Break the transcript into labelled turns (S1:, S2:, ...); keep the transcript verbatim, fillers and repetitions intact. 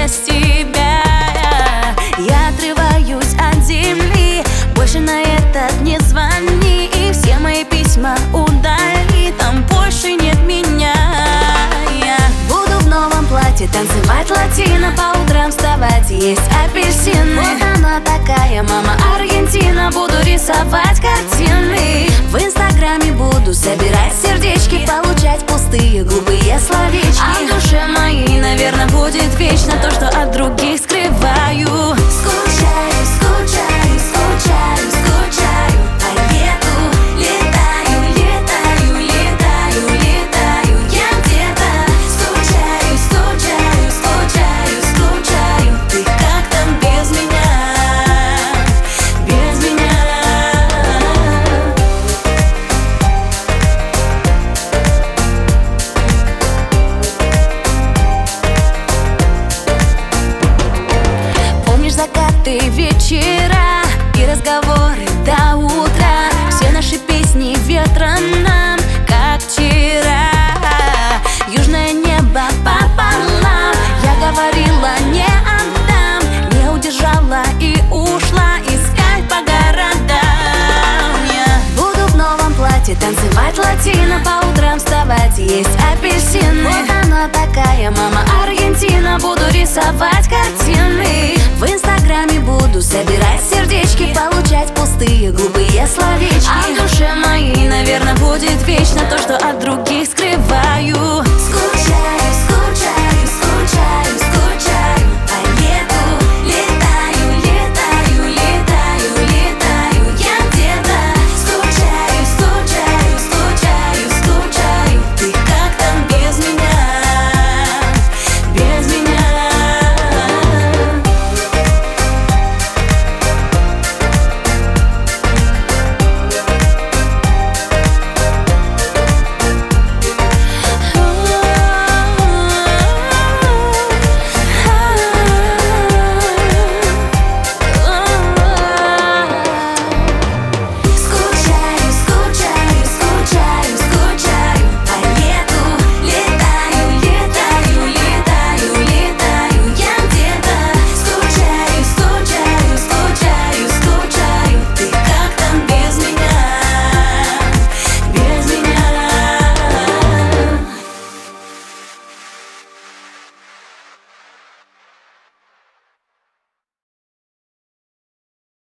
S1: без тебя. Я отрываюсь от земли, больше на этот не звони. И все мои письма удали, там больше нет меня. Я буду в новом платье танцевать латино, по утрам вставать, есть апельсины. Вот она такая, мама Аргентина. Буду рисовать картины, в инстаграме буду собирать сердечки, получать пустые глупые словечки. А в душе моей, наверное, будет вечно то, что от других скрываю. Скучаю, скучаю, скучаю, скучаю по лету. Летаю, летаю, летаю, летаю я где-то. Скучаю, скучаю, скучаю, скучаю. Ты как там без меня, без меня? Помнишь закаты, вечера и разговоры до утра? Все наши песни ветром нам, как вчера. Южное небо пополам, я говорила не отдам, не удержала и ушла искать по городам. Я буду в новом платье танцевать латино, по утрам вставать, есть апельсины. Вот она такая, мама Аргентина. Буду рисовать картины, в инстаграме буду собирать сердечки, получать пустые глупые словечки. А в душе моей, наверное, будет вечно то, что от других скрываю.